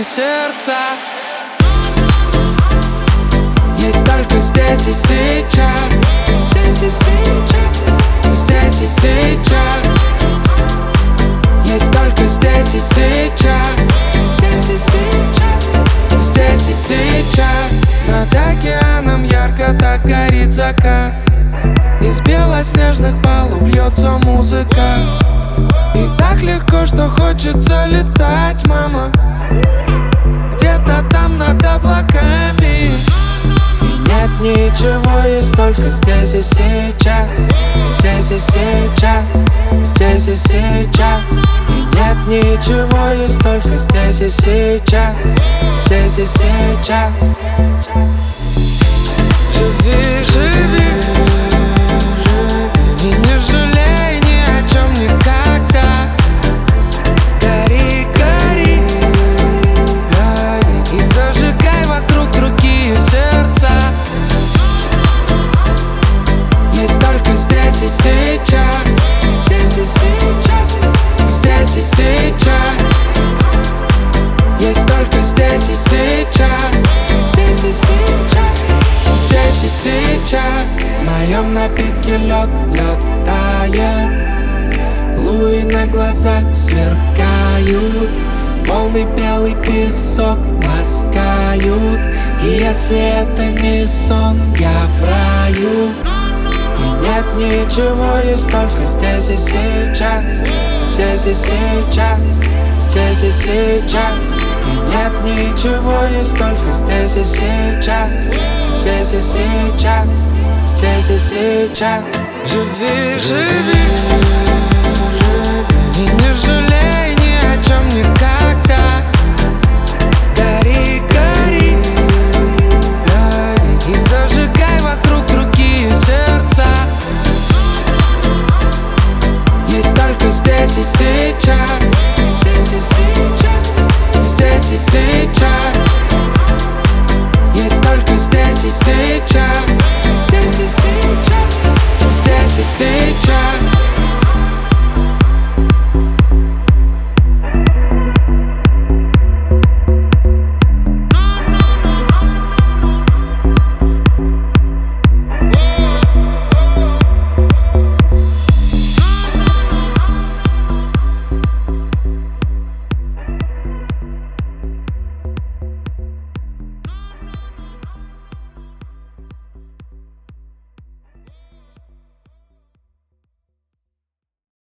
сердца. Есть только здесь и сейчас. Здесь и сейчас. Здесь и сейчас. Есть только здесь и сейчас. Здесь и сейчас. Здесь и сейчас. Над океаном ярко так горит закат. Из белоснежных полов льется музыка. И так легко, что хочется летать, мама. Где-то там над облаками. И нет ничего, есть только здесь и сейчас. Здесь и сейчас. Здесь и сейчас. И нет ничего, есть только здесь и сейчас. Здесь и сейчас. Живи, живи. И не жалей ни о чем никогда. Гори, гори, гори. И зажигай вокруг другие сердца. Есть только здесь и сейчас. Здесь и сейчас. Здесь и сейчас. Есть только здесь и сейчас. Здесь и сейчас. Здесь и сейчас. В моем напитке лед, лед тает. Луи на глазах сверкают. Волны белый песок ласкают. И если это не сон, я в раю. И нет ничего, есть только здесь и сейчас. Здесь и сейчас. Здесь и сейчас. И нет ничего, есть только здесь и сейчас. Здесь и сейчас. Здесь и сейчас. Живи, живи. И не жалей ни о чем никогда. Гори, гори, гори. И зажигай вокруг другие сердца. Есть только здесь и сейчас. Здесь и сейчас. Здесь и сейчас.